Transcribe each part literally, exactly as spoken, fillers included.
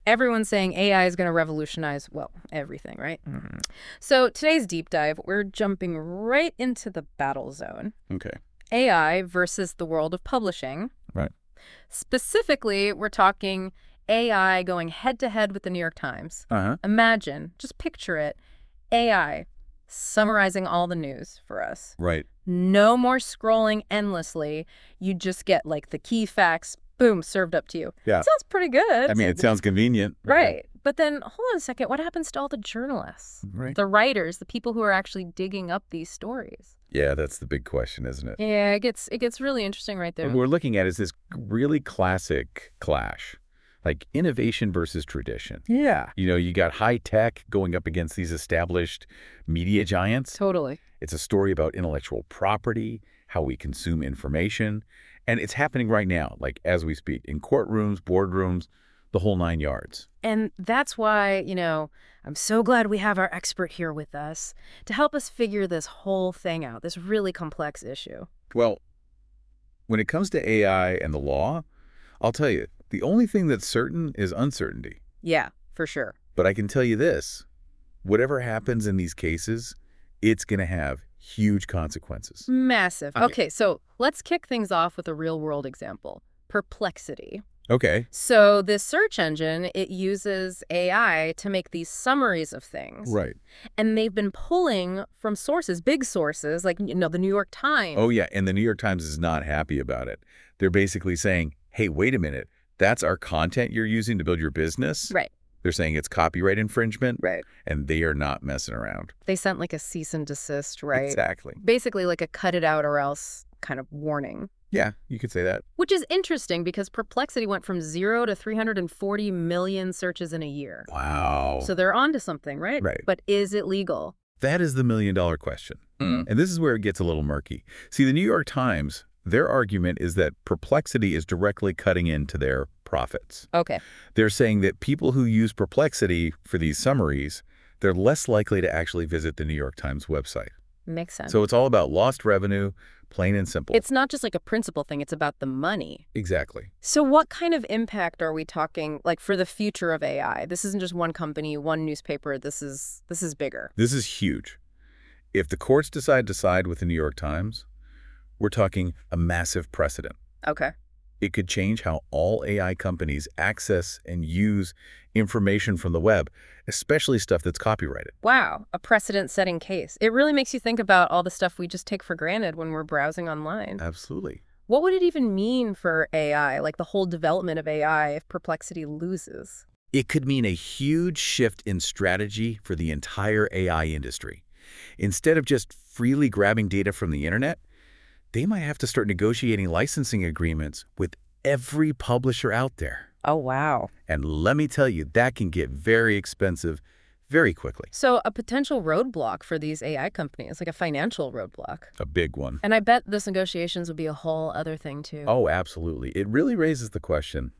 Everyone's saying A I is going to revolutionize, well, everything, right? Mm-hmm. So today's deep dive, we're jumping right into the battle zone. Okay. A I versus the world of publishing. Right. Specifically, we're talking A I going head-to-head with the New York Times. Uh-huh. Imagine, just picture it, A I summarizing all the news for us. Right. No more scrolling endlessly. You just get, like, the key facts, boom, served up to you. Yeah. Sounds pretty good. I mean, it sounds convenient. Right. But then, hold on a second, what happens to all the journalists? Right. The writers, the people who are actually digging up these stories? Yeah, that's the big question, isn't it? Yeah, it gets it gets really interesting right there. What we're looking at is this really classic clash, like innovation versus tradition. Yeah. You know, you got high tech going up against these established media giants. Totally. It's a story about intellectual property, how we consume information, and it's happening right now, like as we speak, in courtrooms, boardrooms, the whole nine yards. And that's why, you know, I'm so glad we have our expert here with us to help us figure this whole thing out, this really complex issue. Well, when it comes to A I and the law, I'll tell you, the only thing that's certain is uncertainty. Yeah, for sure. But I can tell you this, whatever happens in these cases, it's going to have huge consequences. Massive. Okay. Okay, so let's kick things off with a real-world example. Perplexity. Okay. So this search engine, it uses A I to make these summaries of things. Right. And they've been pulling from sources, big sources, like, you know, the New York Times. Oh, yeah, and the New York Times is not happy about it. They're basically saying, hey, wait a minute, that's our content you're using to build your business? Right. They're saying it's copyright infringement. Right. And they are not messing around. They sent like a cease and desist, right? Exactly. Basically like a cut it out or else kind of warning. Yeah, you could say that. Which is interesting because Perplexity went from zero to three hundred forty million searches in a year. Wow. So they're onto something, right? Right. But is it legal? That is the million-dollar question. Mm. And this is where it gets a little murky. See, the New York Times, their argument is that Perplexity is directly cutting into their profits. Okay. They're saying that people who use Perplexity for these summaries, they're less likely to actually visit the New York Times website. Makes sense. So it's all about lost revenue, plain and simple. It's not just like a principle thing, it's about the money. Exactly. So what kind of impact are we talking like for the future of A I? This isn't just one company, one newspaper, this is this is bigger. This is huge. If the courts decide to side with the New York Times, we're talking a massive precedent. Okay. It could change how all A I companies access and use information from the web, especially stuff that's copyrighted. Wow, a precedent-setting case. It really makes you think about all the stuff we just take for granted when we're browsing online. Absolutely. What would it even mean for A I, like the whole development of A I, if Perplexity loses? It could mean a huge shift in strategy for the entire A I industry. Instead of just freely grabbing data from the internet, they might have to start negotiating licensing agreements with every publisher out there. Oh, wow. And let me tell you, that can get very expensive very quickly. So a potential roadblock for these A I companies, like a financial roadblock. A big one. And I bet this negotiations would be a whole other thing, too. Oh, absolutely. It really raises the question,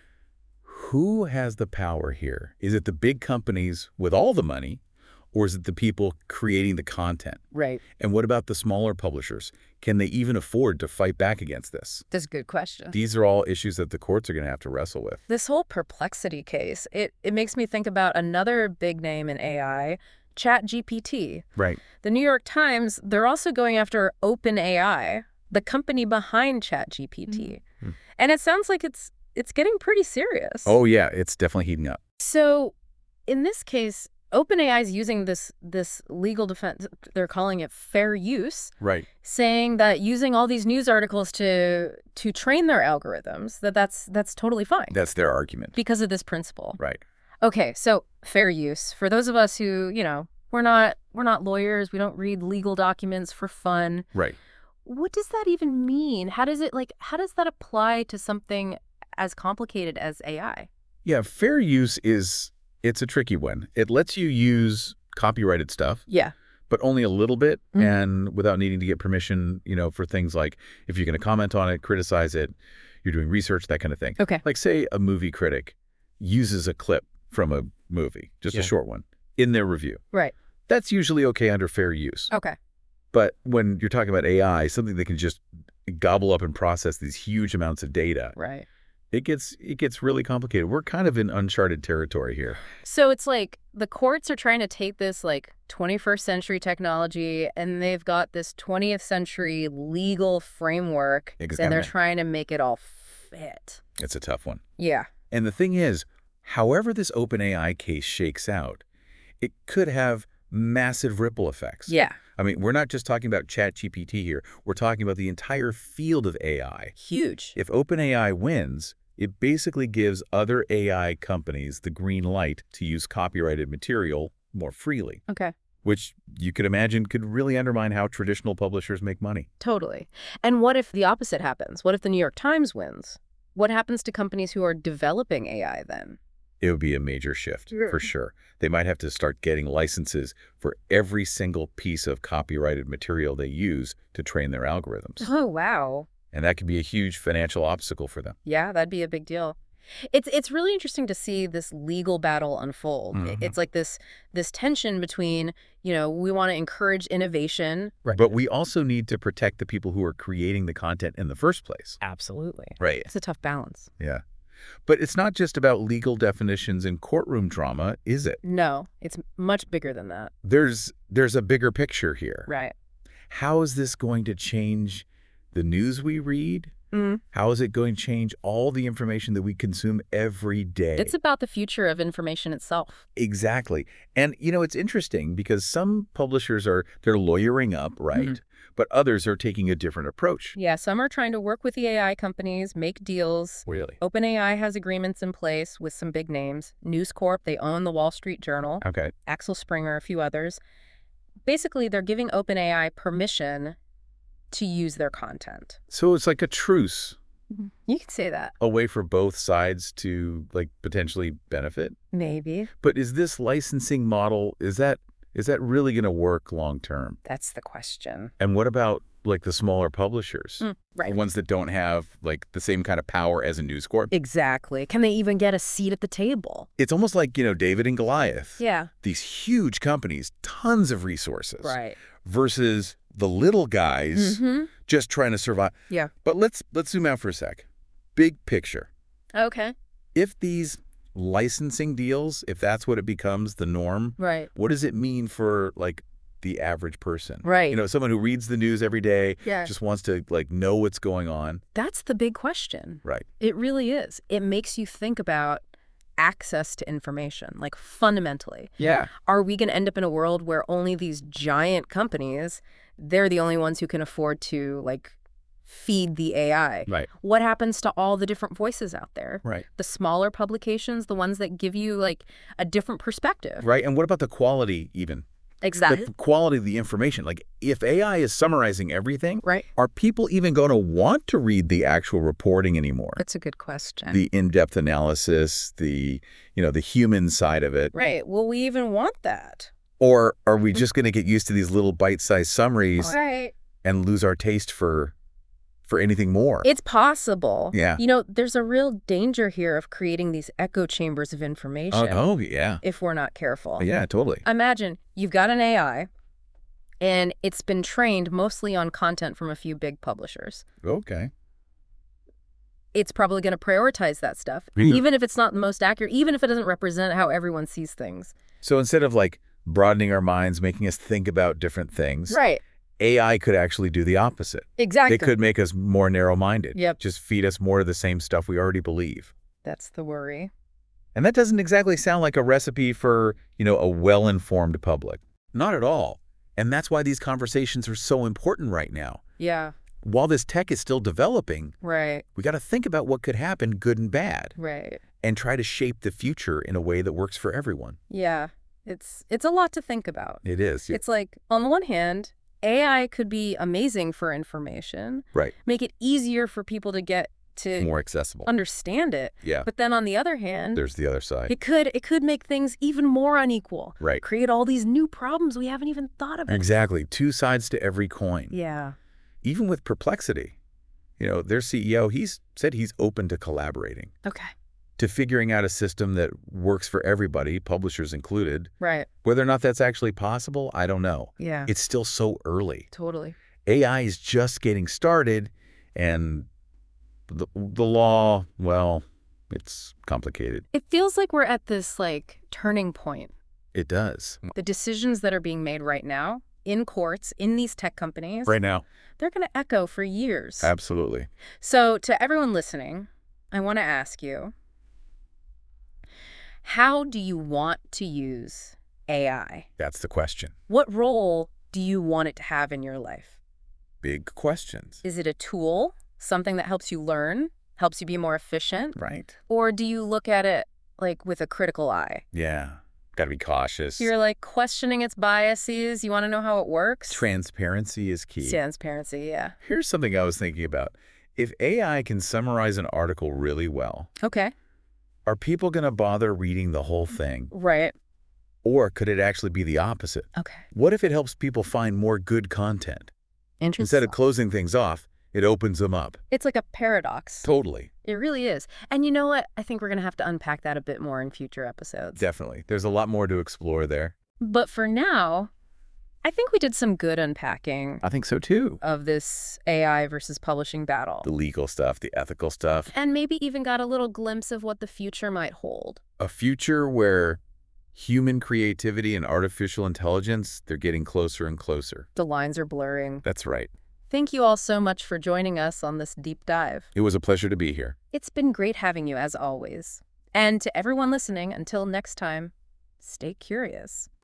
who has the power here? Is it the big companies with all the money, or is it the people creating the content? Right. And what about the smaller publishers? Can they even afford to fight back against this? That's a good question. These are all issues that the courts are going to have to wrestle with. This whole Perplexity case, it, it makes me think about another big name in A I, ChatGPT. Right. The New York Times, they're also going after OpenAI, the company behind ChatGPT. Mm-hmm. And it sounds like it's it's getting pretty serious. Oh, yeah, it's definitely heating up. So in this case, OpenAI is using this this legal defense, they're calling it fair use, Right. saying that using all these news articles to to train their algorithms, that that's that's totally fine That's their argument. because of this principle. Right. Okay, so fair use. For those of us who, you know, we're not we're not lawyers, we don't read legal documents for fun. Right. What does that even mean? How does it like how does that apply to something as complicated as A I? Yeah, fair use is, it's a tricky one. It lets you use copyrighted stuff, Yeah. but only a little bit, Mhm. and without needing to get permission, you know, for things like if you're going to comment on it, criticize it, you're doing research, that kind of thing. Okay. Like, say a movie critic uses a clip from a movie, just Yeah. a short one, in their review. Right. That's usually okay under fair use. Okay. But when you're talking about A I, something that can just gobble up and process these huge amounts of data, Right. It gets it gets really complicated. We're kind of in uncharted territory here. So it's like the courts are trying to take this like twenty-first century technology and they've got this twentieth century legal framework Exactly. and they're trying to make it all fit. It's a tough one. Yeah. And the thing is, however this OpenAI case shakes out, it could have massive ripple effects. Yeah. I mean, we're not just talking about ChatGPT here. We're talking about the entire field of A I. Huge. If OpenAI wins, it basically gives other A I companies the green light to use copyrighted material more freely, Okay. which you could imagine could really undermine how traditional publishers make money. Totally. And what if the opposite happens? What if the New York Times wins? What happens to companies who are developing A I then? It would be a major shift, Yeah. for sure. They might have to start getting licenses for every single piece of copyrighted material they use to train their algorithms. Oh, wow. And that could be a huge financial obstacle for them. Yeah, that'd be a big deal. It's it's really interesting to see this legal battle unfold. Mhm. It's like this this tension between, you know, we want to encourage innovation. Right. But we also need to protect the people who are creating the content in the first place. Absolutely. Right. It's a tough balance. Yeah. But it's not just about legal definitions and courtroom drama, is it? No, it's much bigger than that. There's there's a bigger picture here. Right. How is this going to change the news we read? Mm. How is it going to change all the information that we consume every day? It's about the future of information itself. Exactly. And, you know, it's interesting because some publishers are, they're lawyering up, right? Mhm. But others are taking a different approach. Yeah, some are trying to work with the A I companies, make deals. Really? OpenAI has agreements in place with some big names. News Corp, they own the Wall Street Journal. Okay. Axel Springer, a few others. Basically, they're giving OpenAI permission to use their content. So it's like a truce, You could say that. a way for both sides to, like, potentially benefit. Maybe. But is this licensing model, is that is that really going to work long term? That's the question. And what about, like, the smaller publishers? Mm, right. The ones that don't have, like, the same kind of power as a News Corp? Exactly. Can they even get a seat at the table? It's almost like, you know, David and Goliath. Yeah. These huge companies, tons of resources. Right. Versus the little guys Mm-hmm. just trying to survive. Yeah. But let's let's zoom out for a sec. Big picture. Okay. If these licensing deals, if that's what it becomes, the norm, Right. what does it mean for, like, the average person? Right. You know, someone who reads the news every day, Yeah. just wants to, like, know what's going on. That's the big question. Right. It really is. It makes you think about access to information, like fundamentally. Yeah. Are we going to end up in a world where only these giant companies, they're the only ones who can afford to, like, feed the A I? Right. What happens to all the different voices out there? Right. The smaller publications, the ones that give you, like, a different perspective. Right. And what about the quality even? Exactly. The quality of the information. Like, if A I is summarizing everything, Right. are people even going to want to read the actual reporting anymore? That's a good question. The in-depth analysis, the, you know, the human side of it. Right. Will we even want that? Or are we just going to get used to these little bite-sized summaries Right. and lose our taste for for anything more? It's possible. Yeah. You know, there's a real danger here of creating these echo chambers of information Oh, oh, yeah. if we're not careful. Yeah, totally. Imagine you've got an A I and it's been trained mostly on content from a few big publishers. Okay. It's probably going to prioritize that stuff, Yeah. even if it's not the most accurate, even if it doesn't represent how everyone sees things. So instead of, like, broadening our minds, making us think about different things, Right. A I could actually do the opposite. Exactly. It could make us more narrow-minded. Yep. Just feed us more of the same stuff we already believe. That's the worry. And that doesn't exactly sound like a recipe for, you know, a well-informed public. Not at all. And that's why these conversations are so important right now. Yeah. While this tech is still developing, Right. we got to think about what could happen, good and bad, Right. and try to shape the future in a way that works for everyone. Yeah. It's it's a lot to think about. It is. It's like, on the one hand, A I could be amazing for information, Right. make it easier for people to get to More accessible. understand it. Yeah. But then on the other hand, There's the other side. it could it could make things even more unequal. Right. Create all these new problems we haven't even thought about. Exactly. Two sides to every coin. Yeah. Even with Perplexity, you know, their C E O, he's said he's open to collaborating, Okay. to figuring out a system that works for everybody, publishers included. Right. Whether or not that's actually possible, I don't know. Yeah. It's still so early. Totally. A I is just getting started, and The, the law, well, it's complicated. It feels like we're at this, like, turning point. It does. The decisions that are being made right now in courts, in these tech companies, Right now. they're going to echo for years. Absolutely. So to everyone listening, I want to ask you, how do you want to use A I? That's the question. What role do you want it to have in your life? Big questions. Is it a tool, something that helps you learn, helps you be more efficient? Right. Or do you look at it, like, with a critical eye? Yeah. Got to be cautious. You're, like, questioning its biases. You want to know how it works? Transparency is key. Transparency, yeah. Here's something I was thinking about. If A I can summarize an article really well, Okay. are people going to bother reading the whole thing? Right. Or could it actually be the opposite? Okay. What if it helps people find more good content? Interesting. Instead of closing things off, it opens them up. It's like a paradox. Totally. It really is. And you know what? I think we're going to have to unpack that a bit more in future episodes. Definitely. There's a lot more to explore there. But for now, I think we did some good unpacking I think so too. of this A I versus publishing battle. The legal stuff, the ethical stuff. And maybe even got a little glimpse of what the future might hold. A future where human creativity and artificial intelligence, they're getting closer and closer. The lines are blurring. That's right. Thank you all so much for joining us on this deep dive. It was a pleasure to be here. It's been great having you as always. And to everyone listening, until next time, stay curious.